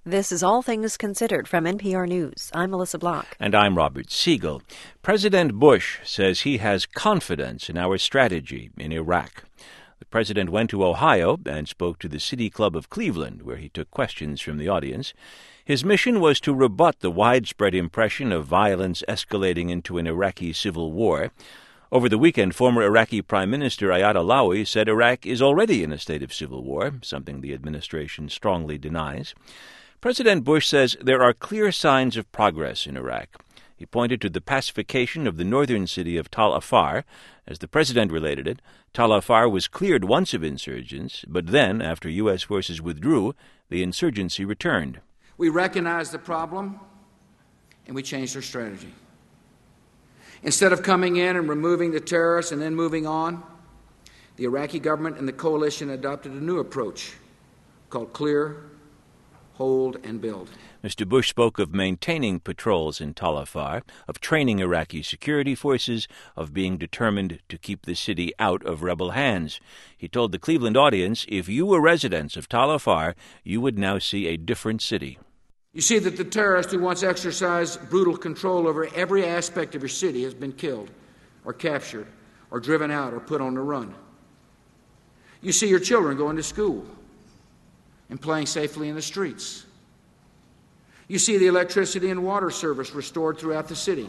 This is All Things Considered from NPR News. I'm Melissa Block. And I'm Robert Siegel. President Bush says he has confidence in our strategy in Iraq. The president went to Ohio and spoke to the City Club of Cleveland, where he took questions from the audience. His mission was to rebut the widespread impression of violence escalating into an Iraqi civil war. Over the weekend, former Iraqi Prime Minister Ayad Allawi said Iraq is already in a state of civil war, something the administration strongly denies. President Bush says there are clear signs of progress in Iraq. He pointed to the pacification of the northern city of Tal Afar. As the president related it, Tal Afar was cleared once of insurgents, but then, after U.S. forces withdrew, the insurgency returned. We recognized the problem, and we changed our strategy. Instead of coming in and removing the terrorists and then moving on, the Iraqi government and the coalition adopted a new approach called Clear, Hold, and Build. Mr. Bush spoke of maintaining patrols in Tal Afar, of training Iraqi security forces, of being determined to keep the city out of rebel hands. He told the Cleveland audience, if you were residents of Tal Afar, you would now see a different city. You see that the terrorist who once exercised brutal control over every aspect of your city has been killed, or captured, or driven out, or put on the run. You see your children going to school and playing safely in the streets. You see the electricity and water service restored throughout the city.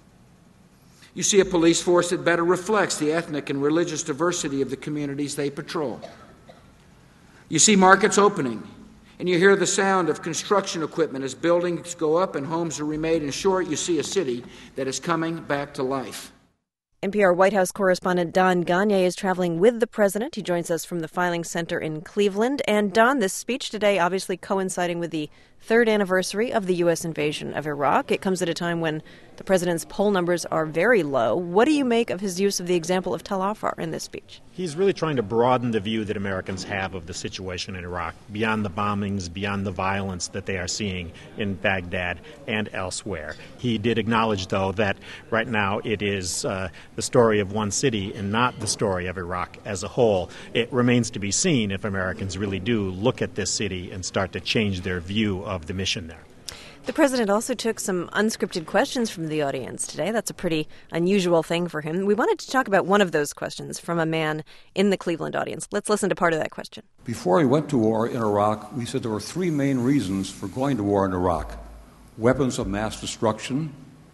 You see a police force that better reflects the ethnic and religious diversity of the communities they patrol. You see markets opening, and you hear the sound of construction equipment as buildings go up and homes are remade. In short, you see a city that is coming back to life. NPR White House correspondent Don Gonyea is traveling with the president. He joins us from the Filing Center in Cleveland. And Don, this speech today obviously coinciding with the third anniversary of the U.S. invasion of Iraq. It comes at a time when the president's poll numbers are very low. What do you make of his use of the example of Tal Afar in this speech? He's really trying to broaden the view that Americans have of the situation in Iraq, beyond the bombings, beyond the violence that they are seeing in Baghdad and elsewhere. He did acknowledge, though, that right now it is the story of one city and not the story of Iraq as a whole. It remains to be seen if Americans really do look at this city and start to change their view of the mission there. The president also took some unscripted questions from the audience today. That's a pretty unusual thing for him. We wanted to talk about one of those questions from a man in the Cleveland audience. Let's listen to part of that question. Before we went to war in Iraq, we said there were three main reasons for going to war in Iraq: weapons of mass destruction,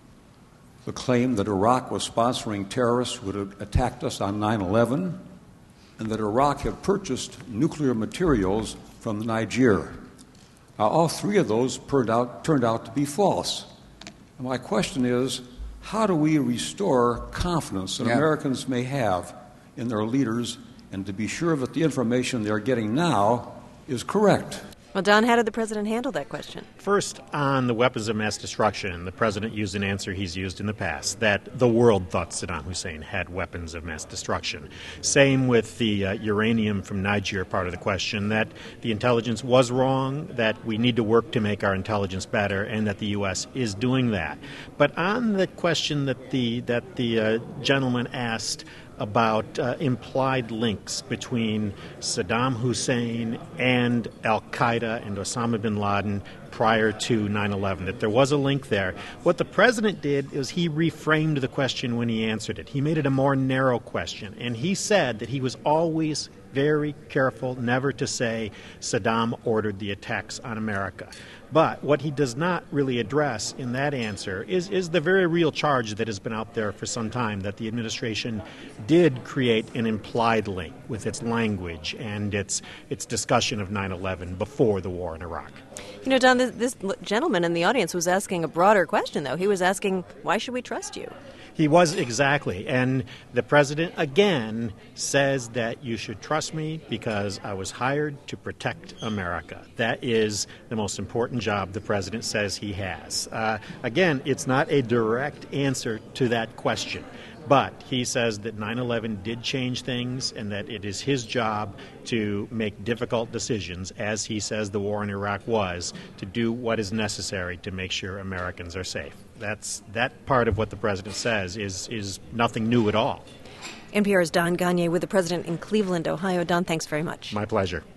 the claim that Iraq was sponsoring terrorists who had attacked us on 9/11, and that Iraq had purchased nuclear materials from Niger. Now, all three of those turned out to be false. And my question is, how do we restore confidence that Americans may have in their leaders and to be sure that the information they're getting now is correct? Well, Don, how did the president handle that question? First, on the weapons of mass destruction, the president used an answer he's used in the past, that the world thought Saddam Hussein had weapons of mass destruction. Same with the uranium from Niger part of the question, that the intelligence was wrong, that we need to work to make our intelligence better, and that the U.S. is doing that. But on the question that the gentleman asked about implied links between Saddam Hussein and al-Qaeda and Osama bin Laden prior to 9/11, that there was a link there. What the president did is he reframed the question when he answered it. He made it a more narrow question, and he said that he was always very careful never to say Saddam ordered the attacks on America. But what he does not really address in that answer is the very real charge that has been out there for some time, that the administration did create an implied link with its language and its discussion of 9/11 before the war in Iraq. You know, Don, this gentleman in the audience was asking a broader question, though. He was asking, why should we trust you? He was, exactly. And the president, again, says that you should trust me because I was hired to protect America. That is the most important job the president says he has. Again, it's not a direct answer to that question. But he says that 9/11 did change things and that it is his job to make difficult decisions, as he says the war in Iraq was, to do what is necessary to make sure Americans are safe. That part of what the president says is nothing new at all. NPR's Don Gonyea with the president in Cleveland, Ohio. Don, thanks very much. My pleasure.